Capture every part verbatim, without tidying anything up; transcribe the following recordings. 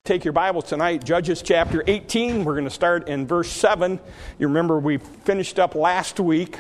take your Bibles tonight, Judges chapter eighteen. We're going to start in verse seven. You remember we finished up last week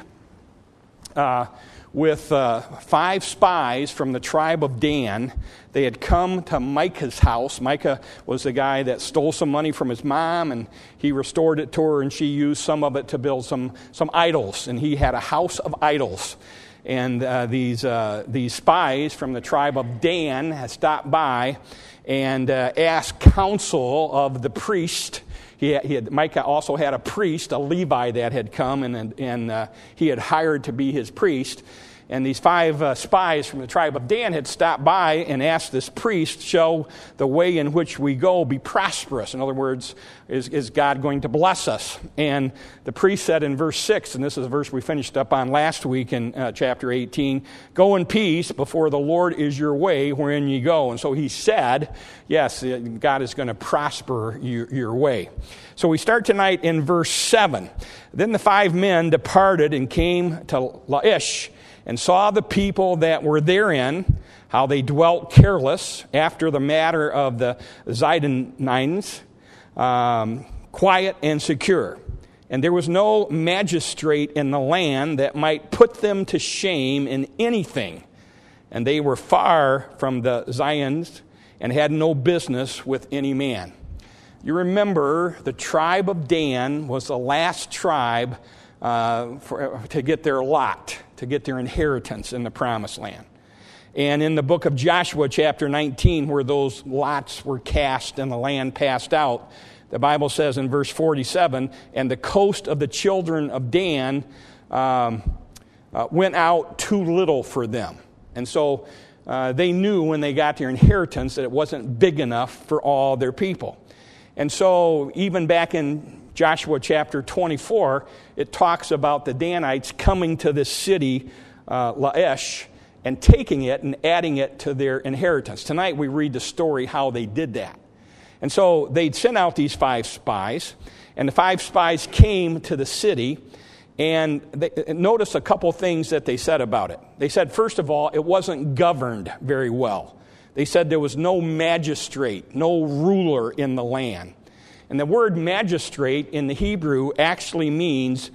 uh, with uh, five spies from the tribe of Dan. They had come to Micah's house. Micah was the guy that stole some money from his mom, and he restored it to her, and she used some of it to build some, some idols. And he had a house of idols. And uh, these uh, these spies from the tribe of Dan had stopped by and uh, asked counsel of the priest. He had, he had, Micah also had a priest, a Levi, that had come, and, and uh, he had hired to be his priest. And these five uh, spies from the tribe of Dan had stopped by and asked this priest, shall the way in which we go be prosperous? In other words, is, is God going to bless us? And the priest said in verse six, and this is a verse we finished up on last week in uh, chapter eighteen, go in peace, before the Lord is your way wherein ye go. And so he said, yes, God is going to prosper your, your way. So we start tonight in verse seven. Then the five men departed and came to Laish, and saw the people that were therein, how they dwelt careless, after the matter of the Zidonians, um, quiet and secure. And there was no magistrate in the land that might put them to shame in anything. And they were far from the Zions, and had no business with any man. You remember the tribe of Dan was the last tribe uh, for, to get their lot, to get their inheritance in the promised land. And in the book of Joshua chapter nineteen, where those lots were cast and the land passed out, the Bible says in verse forty-seven, and the coast of the children of Dan um, uh, went out too little for them. And so uh, they knew when they got their inheritance that it wasn't big enough for all their people. And so even back in Joshua chapter twenty-four, it talks about the Danites coming to this city, uh, Laish, and taking it and adding it to their inheritance. Tonight we read the story how they did that. And so they'd sent out these five spies, and the five spies came to the city, and they, notice a couple things that they said about it. They said, first of all, it wasn't governed very well. They said there was no magistrate, no ruler in the land. And the word magistrate in the Hebrew actually means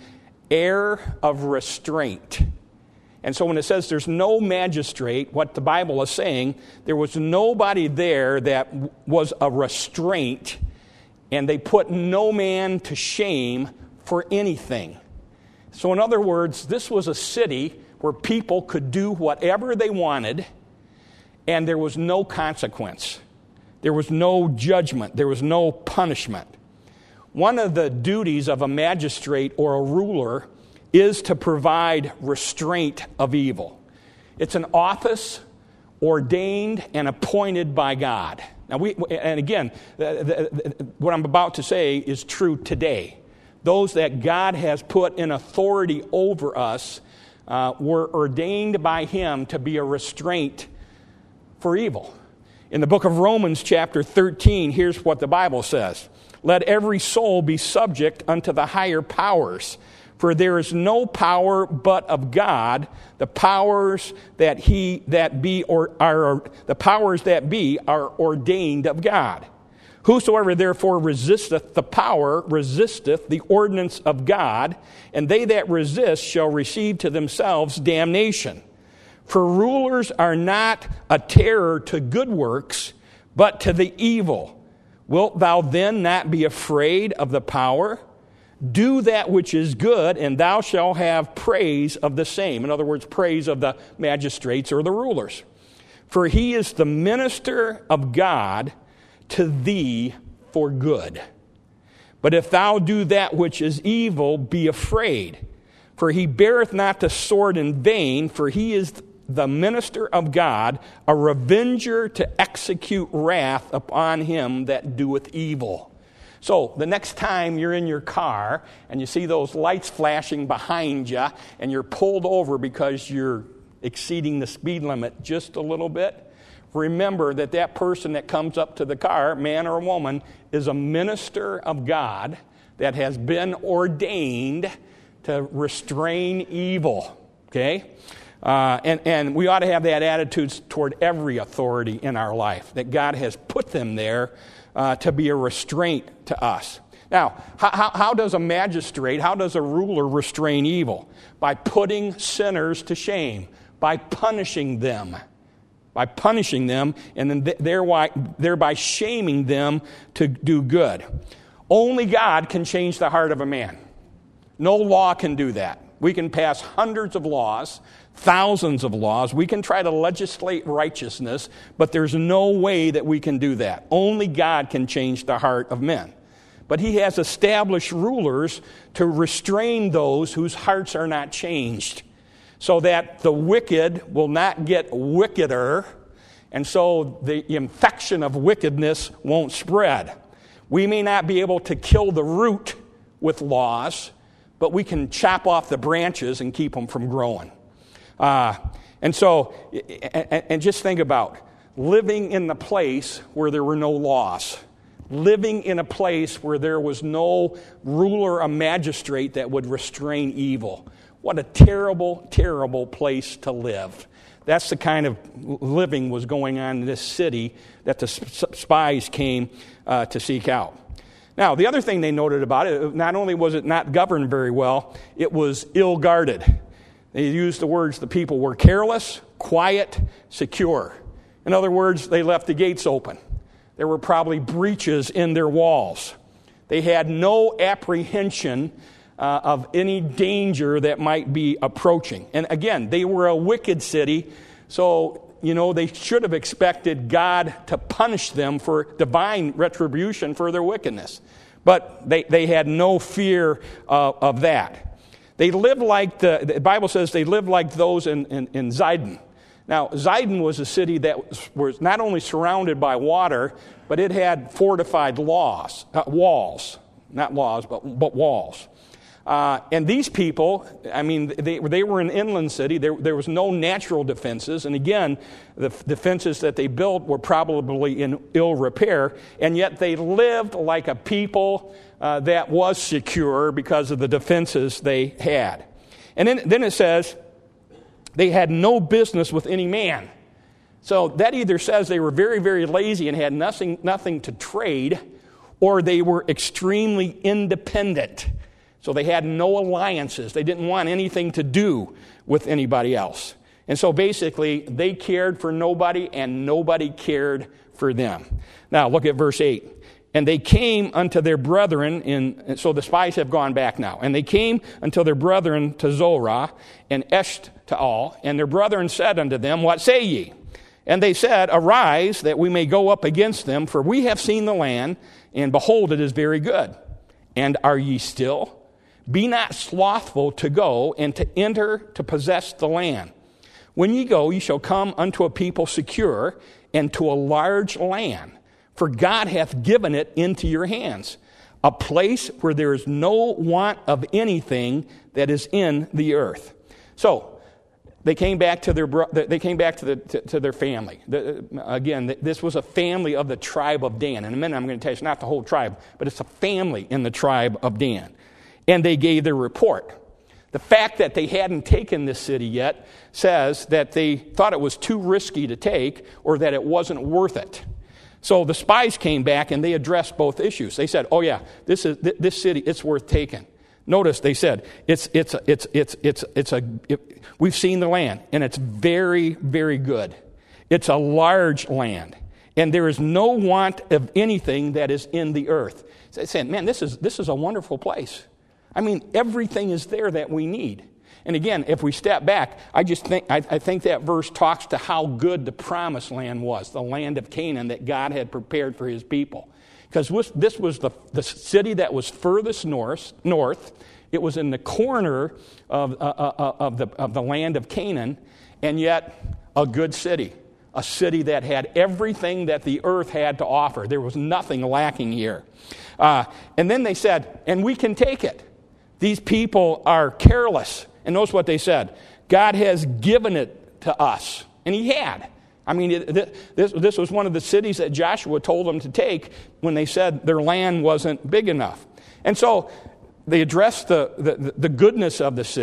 heir of restraint. And so when it says there's no magistrate, what the Bible is saying, there was nobody there that was a restraint, and they put no man to shame for anything. So in other words, this was a city where people could do whatever they wanted, and there was no consequence. There was no judgment. There was no punishment. One of the duties of a magistrate or a ruler is to provide restraint of evil. It's an office ordained and appointed by God. Now, we and again, the, the, what I'm about to say is true today. Those that God has put in authority over us uh, were ordained by Him to be a restraint for evil. In the book of Romans chapter thirteen, here's what the Bible says. Let every soul be subject unto the higher powers, for there is no power but of God. The powers that he that be or are the powers that be are ordained of God. Whosoever therefore resisteth the power resisteth the ordinance of God, and they that resist shall receive to themselves damnation. For rulers are not a terror to good works, but to the evil. Wilt thou then not be afraid of the power? Do that which is good, and thou shalt have praise of the same. In other words, praise of the magistrates or the rulers. For he is the minister of God to thee for good. But if thou do that which is evil, be afraid. For he beareth not the sword in vain, for he is the minister of God, a revenger to execute wrath upon him that doeth evil. So the next time you're in your car and you see those lights flashing behind you and you're pulled over because you're exceeding the speed limit just a little bit, remember that that person that comes up to the car, man or woman, is a minister of God that has been ordained to restrain evil. Okay? Uh, and, and we ought to have that attitude toward every authority in our life, that God has put them there uh, to be a restraint to us. Now, how, how does a magistrate, how does a ruler restrain evil? By putting sinners to shame, by punishing them. By punishing them and then thereby, thereby shaming them to do good. Only God can change the heart of a man. No law can do that. We can pass hundreds of laws, thousands of laws. We can try to legislate righteousness, but there's no way that we can do that. Only God can change the heart of men. But he has established rulers to restrain those whose hearts are not changed, so that the wicked will not get wickeder, and so the infection of wickedness won't spread. We may not be able to kill the root with laws, but we can chop off the branches and keep them from growing. Uh, and so, and, and just think about living in the place where there were no laws. Living in a place where there was no ruler or magistrate that would restrain evil. What a terrible, terrible place to live. That's the kind of living was going on in this city that the spies came uh, to seek out. Now, the other thing they noted about it, not only was it not governed very well, it was ill-guarded. They used the words, the people were careless, quiet, secure. In other words, they left the gates open. There were probably breaches in their walls. They had no apprehension uh, of any danger that might be approaching. And again, they were a wicked city, so, you know, they should have expected God to punish them for divine retribution for their wickedness. But they, they had no fear uh, of that. They lived like, the, the Bible says they lived like those in, in, in Zidon. Now, Zidon was a city that was, was not only surrounded by water, but it had fortified laws, uh, walls. Not laws, but, but walls. Uh, and these people, I mean, they, they were an inland city. There, there was no natural defenses. And again, the defenses that they built were probably in ill repair. And yet they lived like a people uh, that was secure because of the defenses they had. And then, then it says, they had no business with any man. So that either says they were very, very lazy and had nothing, nothing to trade, or they were extremely independent. So they had no alliances. They didn't want anything to do with anybody else. And so basically, they cared for nobody and nobody cared for them. Now, look at verse eight. And they came unto their brethren in, so the spies have gone back now. And they came unto their brethren to Zorah and Eshtaol, and their brethren said unto them, what say ye? And they said, arise, that we may go up against them, for we have seen the land, and behold, it is very good. And are ye still? Be not slothful to go and to enter to possess the land. When ye go, ye shall come unto a people secure, and to a large land. For God hath given it into your hands, a place where there is no want of anything that is in the earth. So they came back to their they came back to the to, to their family. The, again, this was a family of the tribe of Dan. In a minute, I'm going to tell you it's not the whole tribe, but it's a family in the tribe of Dan. And they gave their report. The fact that they hadn't taken this city yet says that they thought it was too risky to take, or that it wasn't worth it. So the spies came back and they addressed both issues. They said, "Oh yeah, this is this city. It's worth taking." Notice they said, "It's it's it's it's it's it's a it, we've seen the land and it's very very good. It's a large land, and there is no want of anything that is in the earth." They said, "Man, this is this is a wonderful place. I mean, everything is there that we need." And again, if we step back, I just think I, I think that verse talks to how good the promised land was, the land of Canaan that God had prepared for his people. Because this was the, the city that was furthest north, north. It was in the corner of, uh, uh, of, the, of the land of Canaan, and yet a good city, a city that had everything that the earth had to offer. There was nothing lacking here. Uh, and then they said, and we can take it. These people are careless. And notice what they said. God has given it to us. And he had. I mean, it, this, this was one of the cities that Joshua told them to take when they said their land wasn't big enough. And so they addressed the, the, the goodness of the city.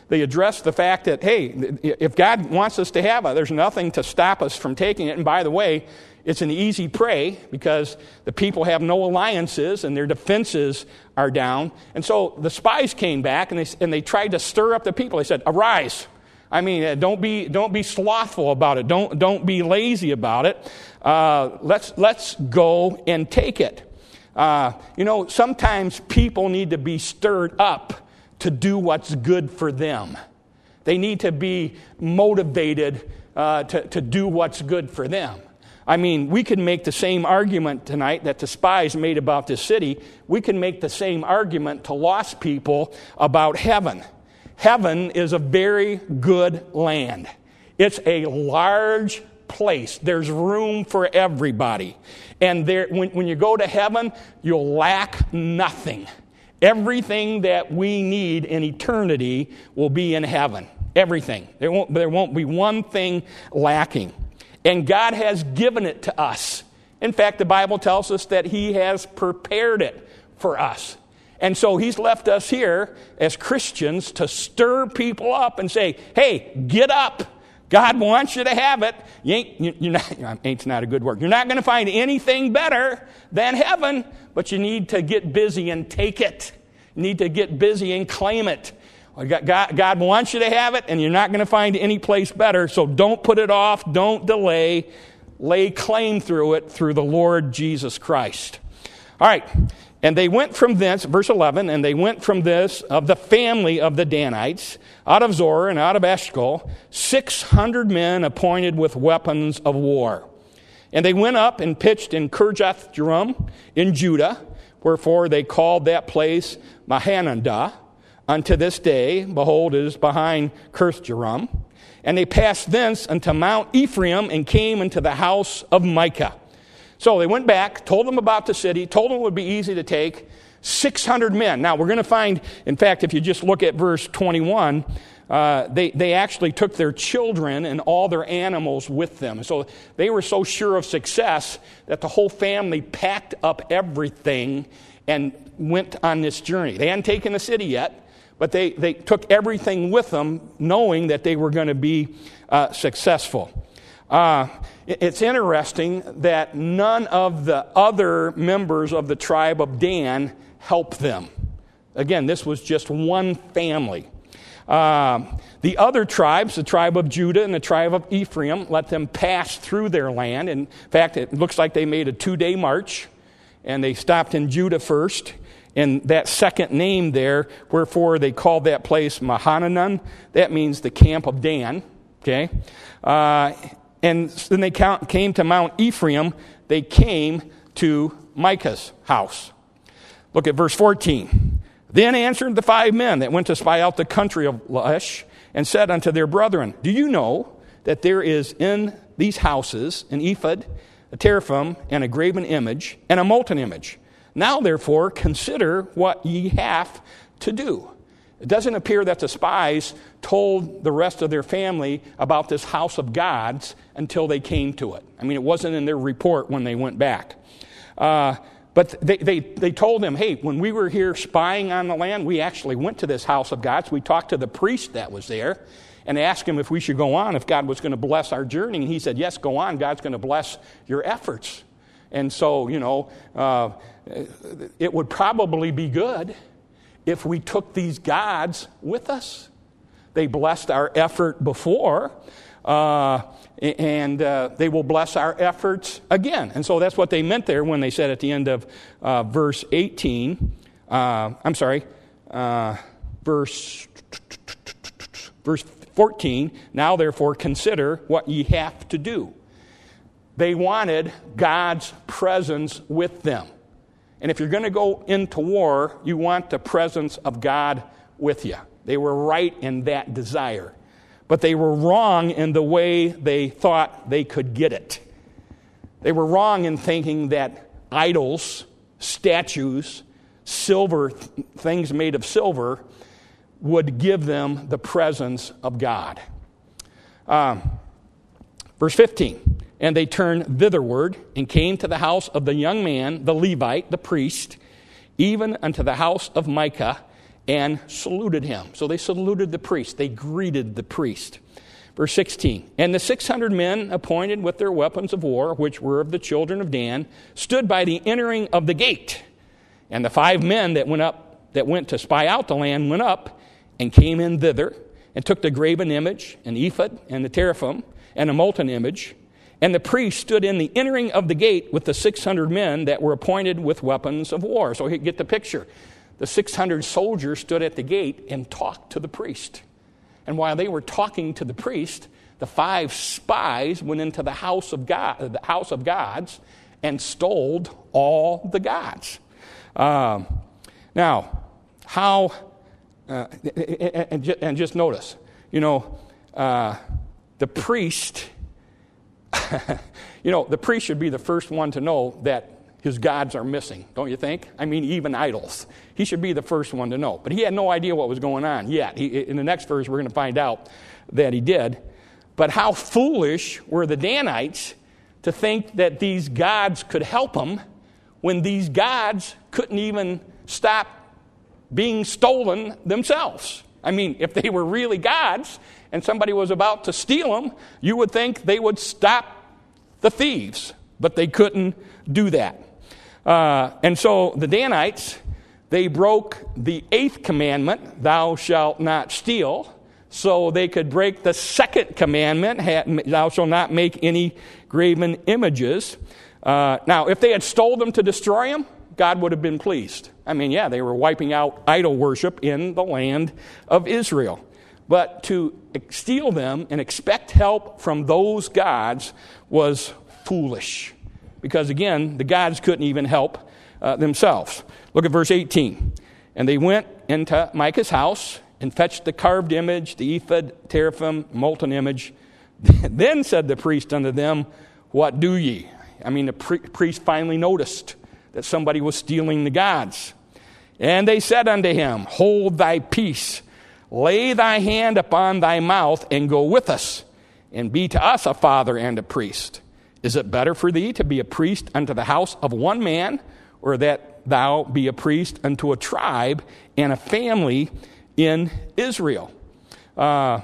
They addressed the fact that, hey, if God wants us to have it, there's nothing to stop us from taking it. And by the way, it's an easy prey because the people have no alliances and their defenses are down. And so the spies came back and they, and they tried to stir up the people. They said, arise. I mean, don't be don't be slothful about it. Don't don't be lazy about it. Uh, let's let's go and take it. Uh, you know, sometimes people need to be stirred up to do what's good for them. They need to be motivated uh, to to do what's good for them. I mean, we can make the same argument tonight that the spies made about this city. We can make the same argument to lost people about heaven. Heaven is a very good land. It's a large place. There's room for everybody. And there, when, when you go to heaven, you'll lack nothing. Everything that we need in eternity will be in heaven. Everything. There won't, there won't be one thing lacking. And God has given it to us. In fact, the Bible tells us that He has prepared it for us. And so He's left us here as Christians to stir people up and say, hey, get up. God wants you to have it. You ain't, you, you're not, ain't's not a good word. You're not going to find anything better than heaven, but you need to get busy and take it. You need to get busy and claim it. God, God wants you to have it, and you're not going to find any place better, so don't put it off. Don't delay. Lay claim through it through the Lord Jesus Christ. All right. And they went from thence, verse eleven, and they went from this of the family of the Danites, out of Zor and out of Eshcol, six hundred men appointed with weapons of war. And they went up and pitched in Kirjath-jearim in Judah, wherefore they called that place Mahanandah. Unto this day, behold, it is behind Kirjath-jearim. And they passed thence unto Mount Ephraim and came into the house of Micah. So they went back, told them about the city, told them it would be easy to take, six hundred men. Now, we're going to find, in fact, if you just look at verse twenty-one, uh, they, they actually took their children and all their animals with them. So they were so sure of success that the whole family packed up everything and went on this journey. They hadn't taken the city yet, but they, they took everything with them, knowing that they were going to be uh, successful. Uh, it's interesting that none of the other members of the tribe of Dan helped them. Again, this was just one family. Uh, the other tribes, the tribe of Judah and the tribe of Ephraim, let them pass through their land. In fact, it looks like they made a two-day march, and they stopped in Judah first. And that second name there, wherefore they called that place Mahananan, that means the camp of Dan. Okay? Uh, and then they came to Mount Ephraim. They came to Micah's house. Look at verse fourteen. Then answered the five men that went to spy out the country of Laish, and said unto their brethren, do you know that there is in these houses an ephod, a teraphim, and a graven image, and a molten image? Now, therefore, consider what ye have to do. It doesn't appear that the spies told the rest of their family about this house of God's until they came to it. I mean, it wasn't in their report when they went back. Uh, but they, they, they told them, hey, when we were here spying on the land, we actually went to this house of God's. We talked to the priest that was there and asked him if we should go on, if God was going to bless our journey. And he said, yes, go on. God's going to bless your efforts. And so, you know, uh, it would probably be good if we took these gods with us. They blessed our effort before, uh, and uh, they will bless our efforts again. And so that's what they meant there when they said at the end of uh, verse eighteen, uh, I'm sorry, uh, verse, verse fourteen, now therefore consider what ye have to do. They wanted God's presence with them. And if you're going to go into war, you want the presence of God with you. They were right in that desire. But they were wrong in the way they thought they could get it. They were wrong in thinking that idols, statues, silver, things made of silver, would give them the presence of God. Um, verse fifteen. And they turned thitherward, and came to the house of the young man, the Levite, the priest, even unto the house of Micah, and saluted him. So they saluted the priest. They greeted the priest. Verse sixteen, and the six hundred men appointed with their weapons of war, which were of the children of Dan, stood by the entering of the gate. And the five men that went up, that went to spy out the land, went up and came in thither, and took the graven image, an ephod, and the teraphim, and a molten image. And the priest stood in the entering of the gate with the six hundred men that were appointed with weapons of war. So you get the picture. The six hundred soldiers stood at the gate and talked to the priest. And while they were talking to the priest, the five spies went into the house of God, the house of gods, and stole all the gods. Um, now, how? Uh, and, and just notice, you know, uh, the priest. you know, the priest should be the first one to know that his gods are missing, don't you think? I mean, even idols. He should be the first one to know. But he had no idea what was going on yet. He, in the next verse, we're going to find out that he did. But how foolish were the Danites to think that these gods could help them when these gods couldn't even stop being stolen themselves. I mean, if they were really gods and somebody was about to steal them, you would think they would stop the thieves. But they couldn't do that. Uh, and so the Danites, they broke the eighth commandment, thou shalt not steal, so they could break the second commandment, thou shalt not make any graven images. Uh, now, if they had stole them to destroy them, God would have been pleased. I mean, yeah, they were wiping out idol worship in the land of Israel. But to steal them and expect help from those gods was foolish. Because, again, the gods couldn't even help uh, themselves. Look at verse eighteen. And they went into Micah's house and fetched the carved image, the ephod, teraphim, molten image. Then said the priest unto them, what do ye? I mean, the pri- priest finally noticed that somebody was stealing the gods. And they said unto him, hold thy peace, lay thy hand upon thy mouth, and go with us, and be to us a father and a priest. Is it better for thee to be a priest unto the house of one man, or that thou be a priest unto a tribe and a family in Israel? Uh,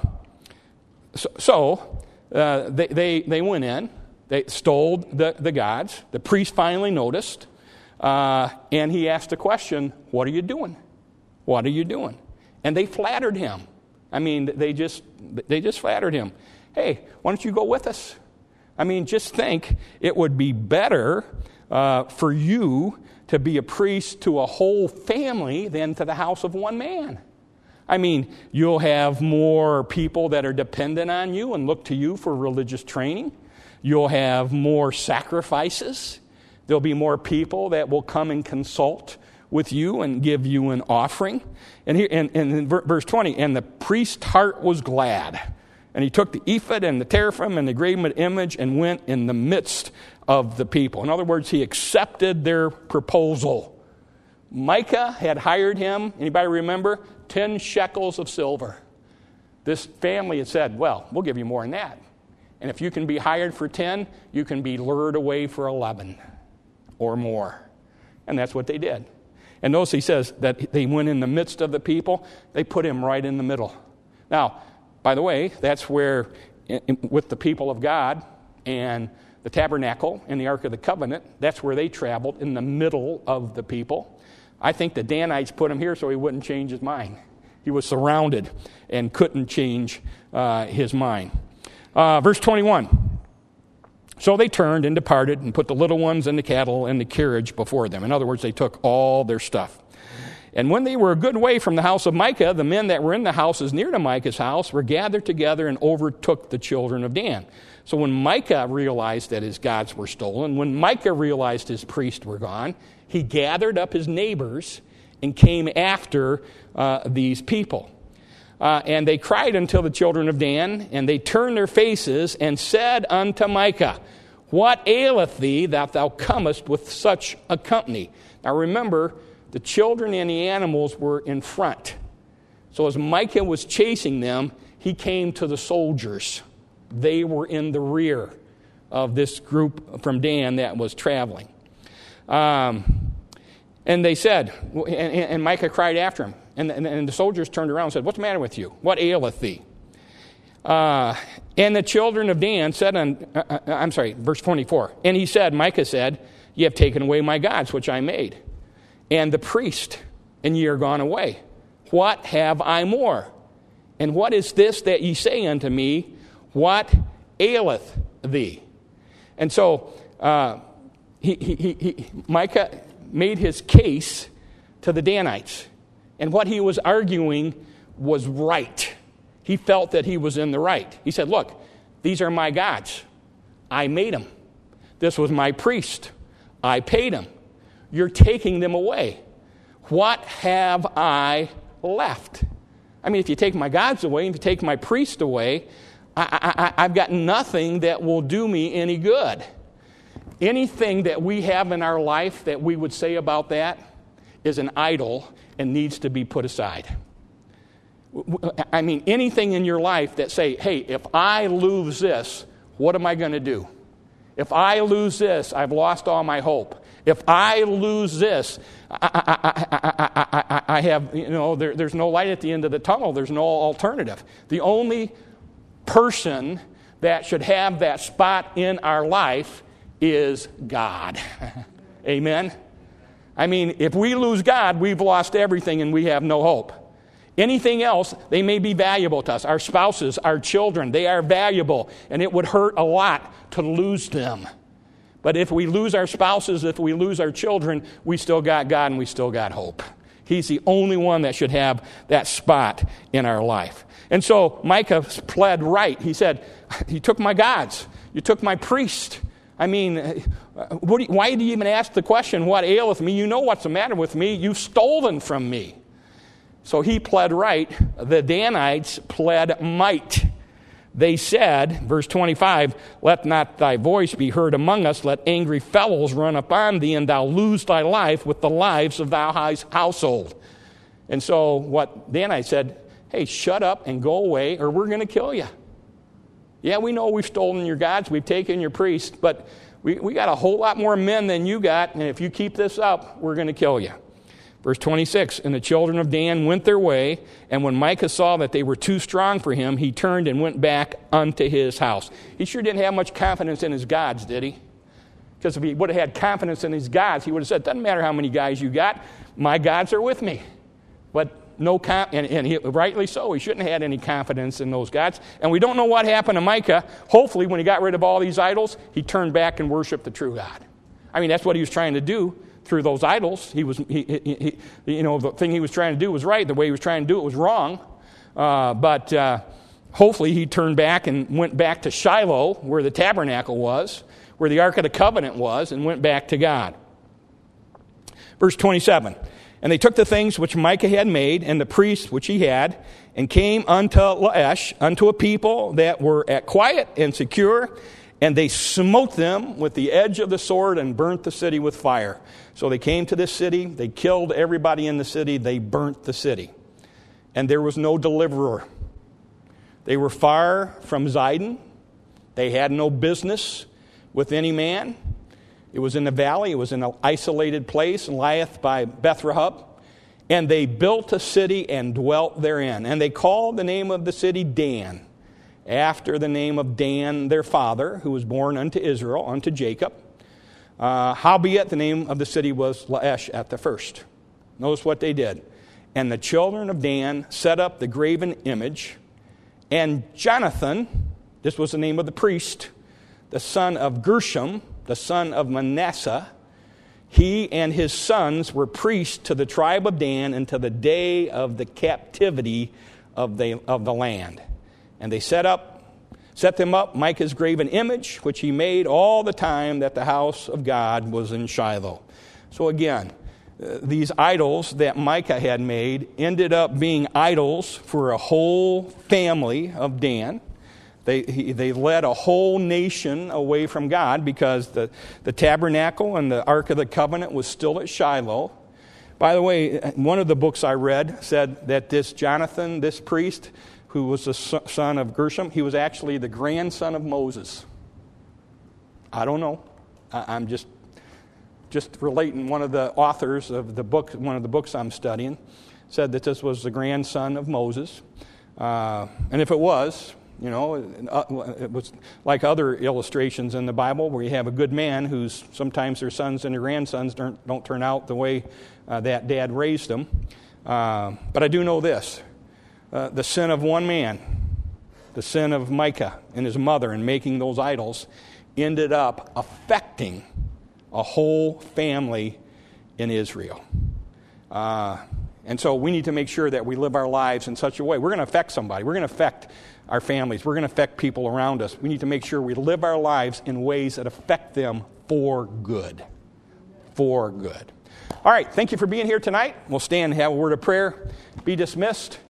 so so uh, they, they, they went in, they stole the, the gods. The priest finally noticed, uh, and he asked the question, what are you doing? What are you doing? And they flattered him. I mean, they just they just flattered him. Hey, why don't you go with us? I mean, just think, it would be better uh, for you to be a priest to a whole family than to the house of one man. I mean, you'll have more people that are dependent on you and look to you for religious training. You'll have more sacrifices. There'll be more people that will come and consult with you and give you an offering. And here, and, and in verse twenty, and the priest's heart was glad. And he took the ephod and the teraphim and the graven image and went in the midst of the people. In other words, he accepted their proposal. Micah had hired him, anybody remember? Ten shekels of silver. This family had said, well, we'll give you more than that. And if you can be hired for ten, you can be lured away for eleven or more. And that's what they did. And notice he says that they went in the midst of the people. They put him right in the middle. Now, by the way, that's where, with the people of God and the tabernacle and the Ark of the Covenant, that's where they traveled, in the middle of the people. I think the Danites put him here so he wouldn't change his mind. He was surrounded and couldn't change uh, his mind. Uh, verse twenty-one. So they turned and departed and put the little ones and the cattle and the carriage before them. In other words, they took all their stuff. And when they were a good way from the house of Micah, the men that were in the houses near to Micah's house were gathered together and overtook the children of Dan. So when Micah realized that his gods were stolen, when Micah realized his priests were gone, he gathered up his neighbors and came after uh, these people. Uh, and they cried unto the children of Dan, and they turned their faces and said unto Micah, what aileth thee that thou comest with such a company? Now remember, the children and the animals were in front. So as Micah was chasing them, he came to the soldiers. They were in the rear of this group from Dan that was traveling. Um, And they said, and, and Micah cried after him. And, and, and the soldiers turned around and said, what's the matter with you? What aileth thee? Uh, and the children of Dan said, on, uh, I'm sorry, verse twenty-four. And he said, Micah said, ye have taken away my gods, which I made, and the priest, and ye are gone away. What have I more? And what is this that ye say unto me? What aileth thee? And so uh, he, he, he, he, Micah made his case to the Danites. And what he was arguing was right. He felt that he was in the right. He said, look, these are my gods. I made them. This was my priest. I paid him. You're taking them away. What have I left? I mean, if you take my gods away, if you take my priest away, I, I, I've got nothing that will do me any good. Anything that we have in our life that we would say about that is an idol and needs to be put aside. I mean, anything in your life that say, hey, if I lose this, what am I going to do? If I lose this, I've lost all my hope. If I lose this, I, I, I, I, I have, you know, there, there's no light at the end of the tunnel. There's no alternative. The only person that should have that spot in our life is God. Amen? I mean, if we lose God, we've lost everything and we have no hope. Anything else, they may be valuable to us. Our spouses, our children, they are valuable, and it would hurt a lot to lose them. But if we lose our spouses, if we lose our children, we still got God and we still got hope. He's the only one that should have that spot in our life. And so Micah pled right. He said, you took my gods. You took my priest. I mean, what do you, why do you even ask the question, what aileth me? You know what's the matter with me. You've stolen from me. So he pled right. The Danites pled might. They said, verse twenty-five, let not thy voice be heard among us. Let angry fellows run upon thee, and thou lose thy life with the lives of thy household. And so what Danites said, hey, shut up and go away, or we're going to kill you. Yeah, we know we've stolen your gods, we've taken your priests, but we, we got a whole lot more men than you got, and if you keep this up, we're going to kill you. Verse twenty-six, and the children of Dan went their way, and when Micah saw that they were too strong for him, he turned and went back unto his house. He sure didn't have much confidence in his gods, did he? Because if he would have had confidence in his gods, he would have said, doesn't matter how many guys you got, my gods are with me. But no, com- and, and he, rightly so, he shouldn't have had any confidence in those gods. And we don't know what happened to Micah. Hopefully, when he got rid of all these idols, he turned back and worshiped the true God. I mean, that's what he was trying to do. Through those idols, he was, he, he, he, you know, the thing he was trying to do was right. The way he was trying to do it was wrong. Uh, but uh, hopefully he turned back and went back to Shiloh, where the tabernacle was, where the Ark of the Covenant was, and went back to God. Verse twenty-seven, and they took the things which Micah had made, and the priests which he had, and came unto Laish, unto a people that were at quiet and secure, and they smote them with the edge of the sword and burnt the city with fire. So they came to this city, they killed everybody in the city, they burnt the city. And there was no deliverer. They were far from Zidon. They had no business with any man. It was in the valley, it was in an isolated place, and lieth by Bethrahab. And they built a city and dwelt therein. And they called the name of the city Dan, after the name of Dan their father, who was born unto Israel, unto Jacob. Uh, howbeit the name of the city was Laish at the first. Notice what they did. And the children of Dan set up the graven image, and Jonathan, this was the name of the priest, the son of Gershom, the son of Manasseh, he and his sons were priests to the tribe of Dan until the day of the captivity of the, of the land. And they set up, set them up Micah's graven image, which he made all the time that the house of God was in Shiloh. So again, uh, these idols that Micah had made ended up being idols for a whole family of Dan. They he, they led a whole nation away from God because the, the tabernacle and the Ark of the Covenant was still at Shiloh. By the way, one of the books I read said that this Jonathan, this priest, who was the son of Gershom, he was actually the grandson of Moses. I don't know. I'm just just relating, one of the authors of the book, one of the books I'm studying, said that this was the grandson of Moses. Uh, and if it was, you know, it was like other illustrations in the Bible where you have a good man who's sometimes their sons and their grandsons don't, don't turn out the way uh, that dad raised them. Uh, but I do know this. Uh, the sin of one man, the sin of Micah and his mother in making those idols, ended up affecting a whole family in Israel. Uh, and so we need to make sure that we live our lives in such a way. We're going to affect somebody. We're going to affect our families. We're going to affect people around us. We need to make sure we live our lives in ways that affect them for good. For good. All right, thank you for being here tonight. We'll stand and have a word of prayer. Be dismissed.